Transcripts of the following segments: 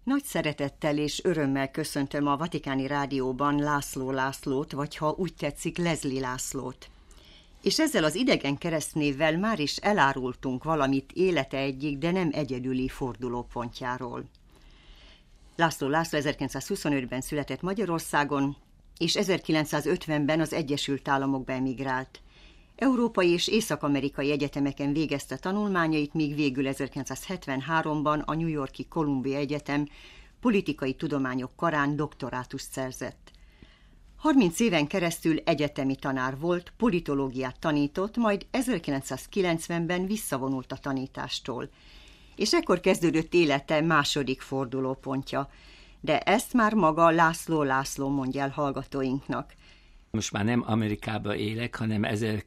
Nagy szeretettel és örömmel köszöntöm a Vatikáni Rádióban László Lászlót, vagy ha úgy tetszik, Leslie Lászlót. És ezzel az idegen keresztnévvel már is elárultunk valamit élete egyik, de nem egyedüli fordulópontjáról. László 1925-ben született Magyarországon, és 1950-ben az Egyesült Államokba emigrált. Európai és észak-amerikai egyetemeken végezte tanulmányait, míg végül 1973-ban a New York-i Columbia Egyetem politikai tudományok karán doktorátust szerzett. 30 éven keresztül egyetemi tanár volt, politológiát tanított, majd 1990-ben visszavonult a tanítástól. És ekkor kezdődött élete második fordulópontja, de ezt már maga László László mondja el hallgatóinknak. Most már nem Amerikában élek, hanem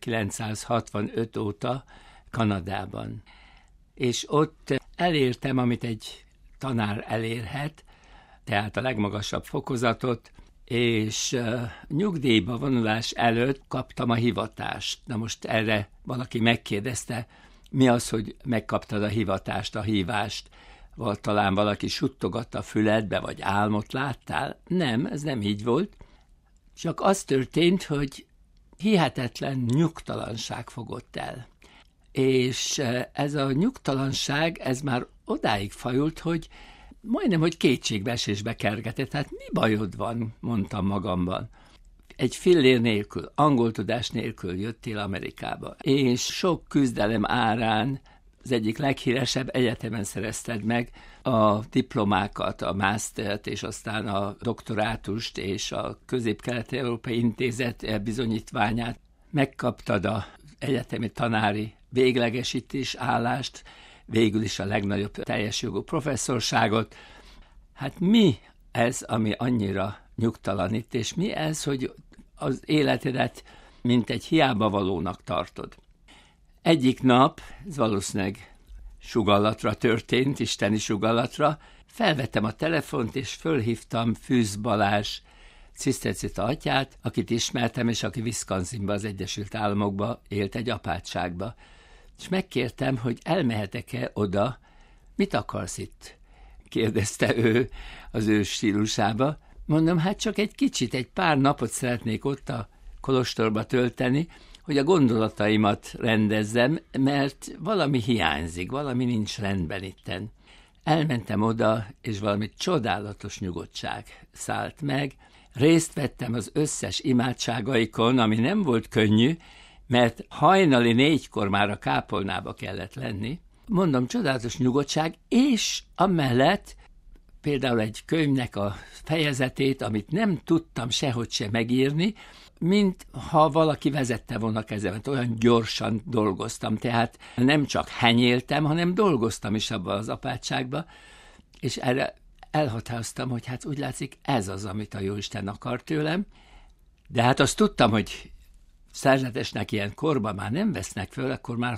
1965 óta Kanadában. És ott elértem, amit egy tanár elérhet, tehát a legmagasabb fokozatot, és nyugdíjba vonulás előtt kaptam a hivatást. Na most erre valaki megkérdezte, mi az, hogy megkaptad a hivatást, a hívást? Vagy talán valaki suttogatta a füledbe, vagy álmot láttál? Nem, ez nem így volt. Csak az történt, hogy hihetetlen nyugtalanság fogott el. És ez a nyugtalanság, ez már odáig fajult, hogy majdnem, hogy kétségbeesésbe kergetett. Hát mi bajod van, mondtam magamban. Egy fillér nélkül, angol tudás nélkül jöttél Amerikába, és sok küzdelem árán az egyik leghíresebb egyetemen szerezted meg a diplomákat, a mastert, és aztán a doktorátust, és a Közép-Kelet-Európai Intézet bizonyítványát. Megkaptad az egyetemi tanári véglegesítés állást, végül is a legnagyobb teljes jogú professzorságot. Hát mi ez, ami annyira nyugtalanít, és mi ez, hogy az életedet mint egy hiába valónak tartod? Egyik nap, ez valószínűleg sugallatra történt, isteni sugallatra, felvettem a telefont, és fölhívtam Fűz Balázs cisztercita atyát, akit ismertem, és aki Wisconsinba, az Egyesült Államokba élt egy apátságba. És megkértem, hogy elmehetek-e oda, mit akarsz itt? Kérdezte ő az ő stílusába. Mondom, hát csak egy kicsit, egy pár napot szeretnék ott a kolostorba tölteni, hogy a gondolataimat rendezzem, mert valami hiányzik, valami nincs rendben itten. Elmentem oda, és valami csodálatos nyugodtság szállt meg. Részt vettem az összes imádságaikon, ami nem volt könnyű, mert hajnali 4-kor már a kápolnába kellett lenni. Mondom, csodálatos nyugodtság, és amellett például egy könyvnek a fejezetét, amit nem tudtam sehogy se megírni, mint ha valaki vezette volna kezemet, olyan gyorsan dolgoztam, tehát nem csak henyéltem, hanem dolgoztam is abban az apátságban, és erre elhatároztam, hogy hát úgy látszik, ez az, amit a Jóisten akar tőlem, de hát azt tudtam, hogy szerzetesnek ilyen korban már nem vesznek föl, akkor már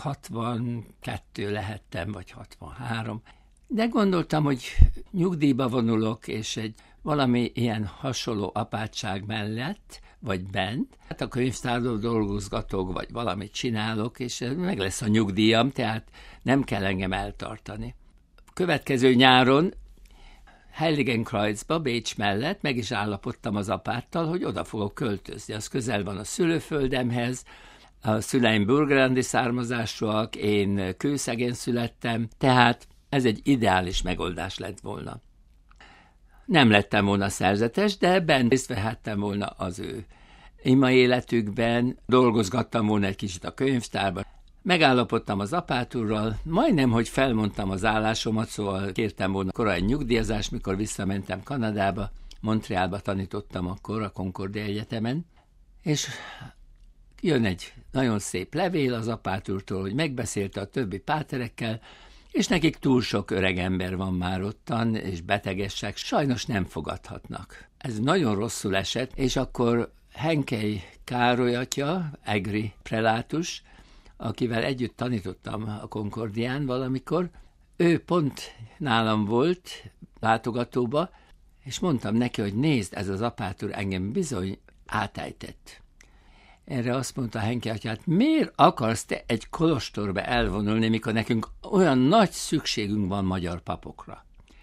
62 lehettem, vagy 63, de gondoltam, hogy nyugdíjba vonulok, és egy valami ilyen hasonló apátság mellett, vagy bent, hát a könyvtárban dolgozgatok, vagy valamit csinálok, és meg lesz a nyugdíjam, tehát nem kell engem eltartani. Következő nyáron Heiligenkreuzba, Bécs mellett meg is állapodtam az apáttal, hogy oda fogok költözni. Az közel van a szülőföldemhez, a szüleim burgenlandi származásúak, én Kőszegen születtem, tehát ez egy ideális megoldás lett volna. Nem lettem volna szerzetes, de bent részt vehettem volna az ő ima életükben, dolgozgattam volna egy kicsit a könyvtárban. Megállapodtam az apátúrral, majdnem, hogy felmondtam az állásomat, szóval kértem volna korai nyugdíjazást, mikor visszamentem Kanadába, Montrealba tanítottam akkor a Concordia Egyetemen, és jön egy nagyon szép levél az apátúrtól, hogy megbeszélte a többi páterekkel, és nekik túl sok öreg ember van már ottan, és betegesek, sajnos nem fogadhatnak. Ez nagyon rosszul esett, és akkor Henkely Károly atya, egri prelátus, akivel együtt tanítottam a Concordián valamikor, ő pont nálam volt látogatóba, és mondtam neki, hogy nézd, ez az apátúr engem bizony átejtett. Erre azt mondta Henke atyát, miért akarsz te egy kolostorba elvonulni, mikor nekünk olyan nagy szükségünk van magyar papokra?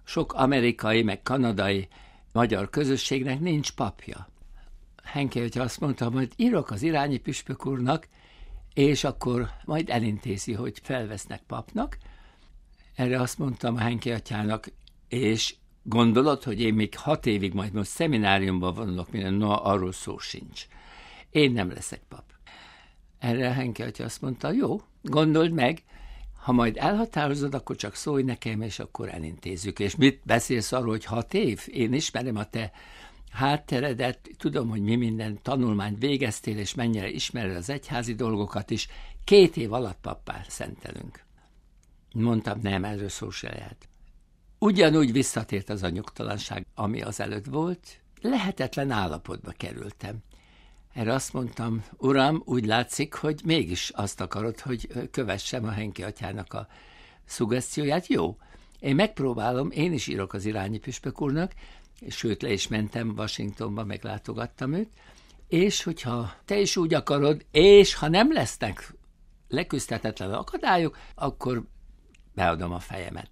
sok amerikai, meg kanadai magyar közösségnek nincs papja. Henke atya azt mondta, majd írok az irányi püspök úrnak, és akkor majd elintézi, hogy felvesznek papnak. Erre azt mondtam a Henke atyának, és gondolod, hogy én még 6 évig majd most szemináriumban vonulok minden, no, arról szó sincs. Én nem leszek pap. Erre a Henke atya azt mondta, jó, gondold meg, ha majd elhatározod, akkor csak szólj nekem, és akkor elintézzük. És mit beszélsz arról, hogy 6 év? Én ismerem a te hátteredet, tudom, hogy mi minden tanulmányt végeztél, és mennyire ismered az egyházi dolgokat is. 2 év alatt pappá szentelünk. Mondtam, nem, erről szó se lehet. Ugyanúgy visszatért az a nyugtalanság, ami azelőtt volt, lehetetlen állapotba kerültem. Erre azt mondtam, uram, úgy látszik, hogy mégis azt akarod, hogy kövessem a Henke atyának a szuggesztióját. Jó, én megpróbálom, én is írok az irányi püspök úrnak, sőt, le is mentem Washingtonba, meglátogattam őt, és hogyha te is úgy akarod, és ha nem lesznek leküzdhetetlen akadályok, akkor beadom a fejemet.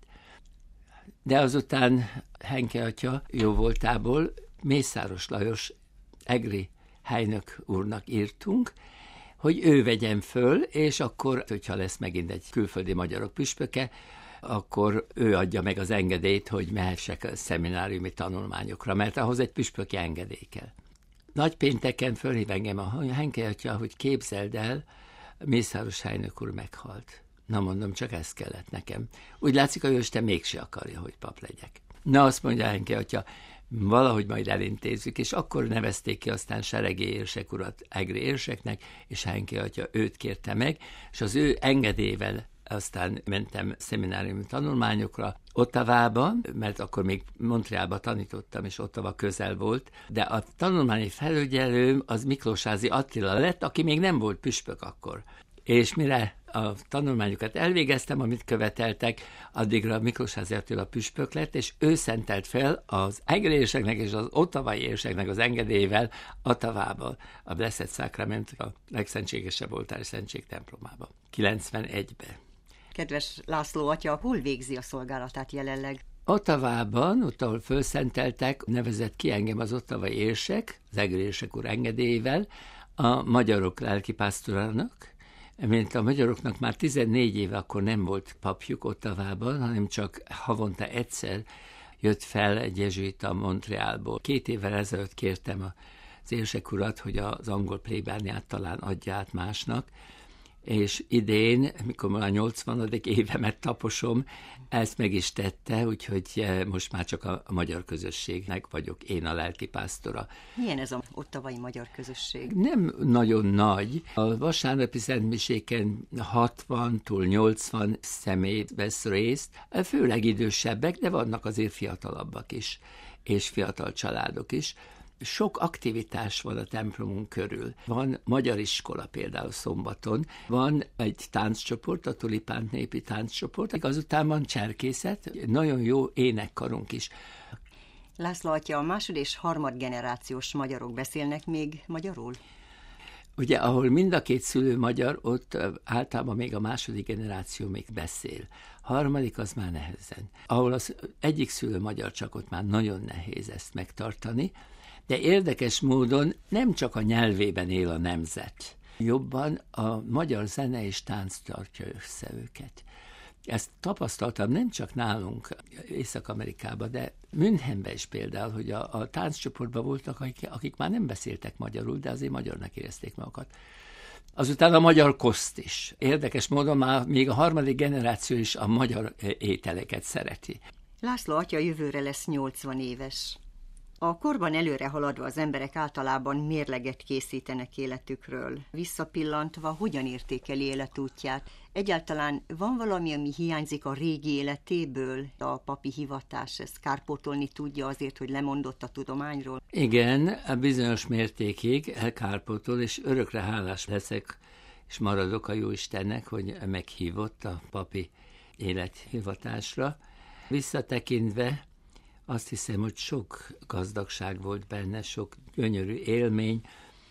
De azután Henke atya jó voltából Mészáros Lajos egri helynök úrnak írtunk, hogy ő vegyen föl, és akkor, hogyha lesz megint egy külföldi magyarok püspöke, akkor ő adja meg az engedélyt, hogy mehessek a szemináriumi tanulmányokra, mert ahhoz egy püspöki engedély kell. Nagypénteken fölhív engem a Henke atya, hogy képzeld el, Mészáros helynök úr meghalt. Na mondom, csak ez kellett nekem. Úgy látszik, hogy Isten mégse akarja, hogy pap legyek. Na azt mondja Henke atya, valahogy majd elintézzük, és akkor nevezték ki aztán Seregi érsek urat egri érseknek, és Henke atya őt kérte meg, és az ő engedélyével aztán mentem szemináriumi tanulmányokra Ottavába, mert akkor még Montrealba tanítottam, és Ottawa közel volt, de a tanulmányi felügyelőm az Miklósázy Attila lett, aki még nem volt püspök akkor. És mire a tanulmányokat elvégeztem, amit követeltek, addigra Miklósázy Attila püspök lett, és ő szentelt fel az egri érseknek és az ottawai érseknek az engedélyével Ottawában, a Blessed Sacrament, a legszentségesebb oltári szentség templomában, 91-ben. Kedves László atya, hol végzi a szolgálatát jelenleg? Ottawában, ott, ahol fölszenteltek, nevezett ki engem az ottawai érsek, az egri érsek úr engedélyével, a magyarok lelkipásztorának, mint a magyaroknak már 14 éve akkor nem volt papjuk Ottawában, hanem csak havonta egyszer jött fel egy jezsuita Montrealból. 2 évvel ezelőtt kértem az érsek urat, hogy az angol plébániát talán adja át másnak, és idén, mikor már a 80. évemet taposom, ezt meg is tette, úgyhogy most már csak a magyar közösségnek vagyok én a lelkipásztora. Milyen ez az ottawai magyar közösség? Nem nagyon nagy. A vasárnapi szentmiséken 60-tól 80 személy vesz részt, főleg idősebbek, de vannak azért fiatalabbak is, és fiatal családok is. Sok aktivitás van a templomunk körül. Van magyar iskola például szombaton, van egy tánccsoport, a Tulipánt népi tánccsoport, azután van cserkészet, nagyon jó énekkarunk is. László atya, a másod- és harmadgenerációs magyarok beszélnek még magyarul? Ugye, ahol mind a 2 szülő magyar, ott általában még a második generáció még beszél. Harmadik az már nehezen. Ahol az egyik szülő magyar, csak ott már nagyon nehéz ezt megtartani, de érdekes módon nem csak a nyelvében él a nemzet. Jobban a magyar zene és tánc tartja össze őket. Ezt tapasztaltam nem csak nálunk Észak-Amerikában, de Münchenben is például, hogy a tánccsoportban voltak, akik már nem beszéltek magyarul, de azért magyarnak érezték magukat. Azután a magyar koszt is. Érdekes módon már még a harmadik generáció is a magyar ételeket szereti. László atya jövőre lesz 80 éves. A korban előre haladva az emberek általában mérleget készítenek életükről. Visszapillantva, hogyan értékeli életútját? Egyáltalán van valami, ami hiányzik a régi életéből? A papi hivatás ezt kárpótolni tudja azért, hogy lemondott a tudományról? Igen, bizonyos mértékig elkárpótol, és örökre hálás leszek, és maradok a Jóistennek, hogy meghívott a papi élethivatásra. Visszatekintve azt hiszem, hogy sok gazdagság volt benne, sok gyönyörű élmény.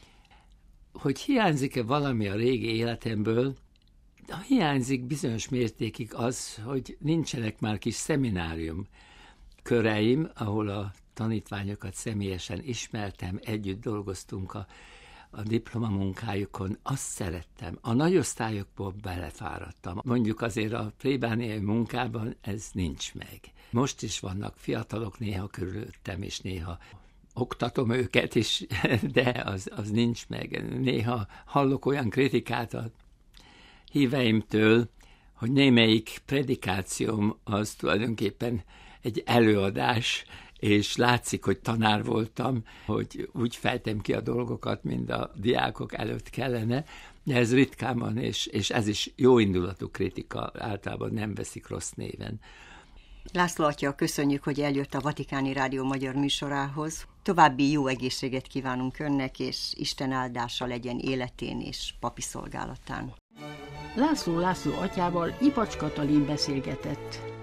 Hogy hiányzik-e valami a régi életemből, hiányzik bizonyos mértékig az, hogy nincsenek már kis szeminárium köreim, ahol a tanítványokat személyesen ismertem, együtt dolgoztunk a diplomamunkájukon, azt szerettem. A nagyosztályokból belefáradtam. Mondjuk azért a plébániai munkában ez nincs meg. Most is vannak fiatalok néha körülöttem, és néha oktatom őket is, de az nincs meg. Néha hallok olyan kritikát a híveimtől, hogy némelyik predikációm az tulajdonképpen egy előadás, és látszik, hogy tanár voltam, hogy úgy fejtem ki a dolgokat, mint a diákok előtt kellene, de ez ritkán van, és ez is jóindulatú kritika, általában nem veszik rossz néven. László atya, köszönjük, hogy eljött a Vatikáni Rádió magyar műsorához. További jó egészséget kívánunk önnek, és Isten áldása legyen életén és papi szolgálatán. László atyával Ipacs Katalin beszélgetett.